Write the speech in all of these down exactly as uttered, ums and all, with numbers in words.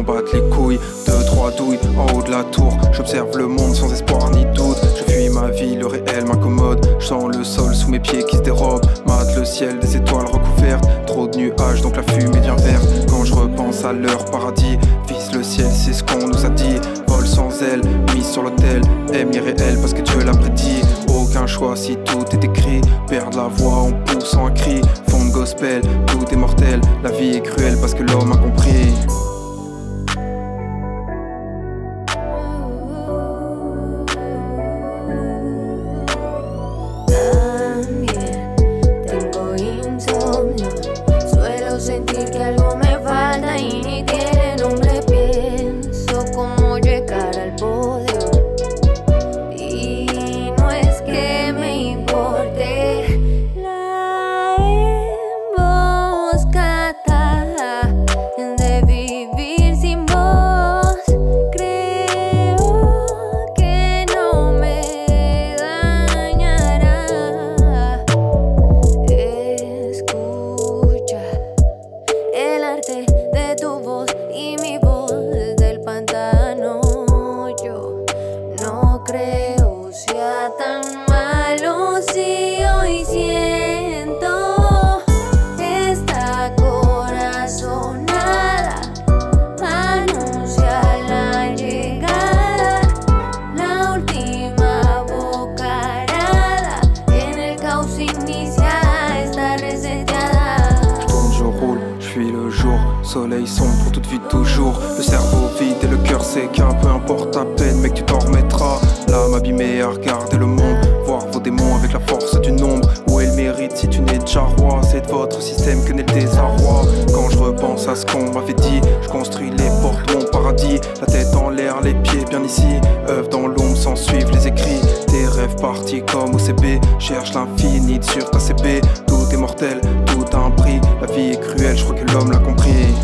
m'en battent les couilles. Deux, trois douilles en haut de la tour. J'observe le monde sans espoir ni doute. Je fuis ma vie, le réel m'incommode. Je sens le sol sous mes pieds qui se dérobe. Mate le ciel, des étoiles recouvertes. Trop de nuages, donc la fumée devient verte. Quand je repense à leur paradis, vise le ciel, c'est ce qu'on nous a dit. Vol sans aile, mise sur l'autel. Aime irréel parce que Dieu l'a prédit. Aucun choix si tout est écrit. Perdre la voix en poussant un cri. Fond de gospel, tout est mortel. La vie est cruelle parce que l'homme a compris. Sentir que algo me falta y ni tiene nombre. Pienso cómo llegar al podio. Y no es que me importe la emboscada de vivir sin voz. Creo que no me dañará. Escucha el arte de tu voz y mi voz del pantano. Yo no creo sea tan malo si hoy siento esta corazonada. Anuncia la llegada, la última bocarada. En el caos inicia esta reseteada. Je roule, je fuis le jour, soleil sombre pour toute vie toujours. Le cerveau vide et le cœur sec, un peu importe ta peine, mec tu t'en remettras. L'âme abîmée à regarder le monde, voir vos démons avec la force du nombre. Où est le mérite si tu n'es déjà roi? C'est de votre système que naît le désarroi. Quand je repense à ce qu'on m'avait dit, je construis les portes de mon paradis. La tête en l'air, les pieds bien ici. Œuvre dans l'ombre sans suivre les écrits. Tes rêves partis comme O C B. Cherche l'infini sur ta C B. Tout est mortel, tout a un prix. La vie est cruelle, je crois que l'homme l'a compris.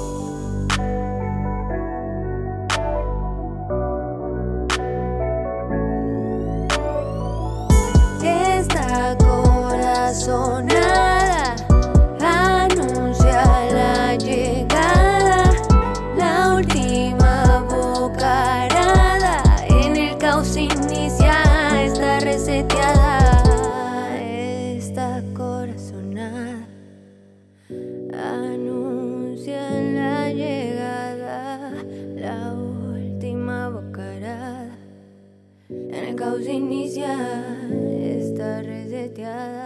Esta corazonada anuncia la llegada, la última bocarada. En el caos inicia esta reseteada. Esta corazonada anuncia la llegada, la última bocarada. En el caos inicia esta reseteada.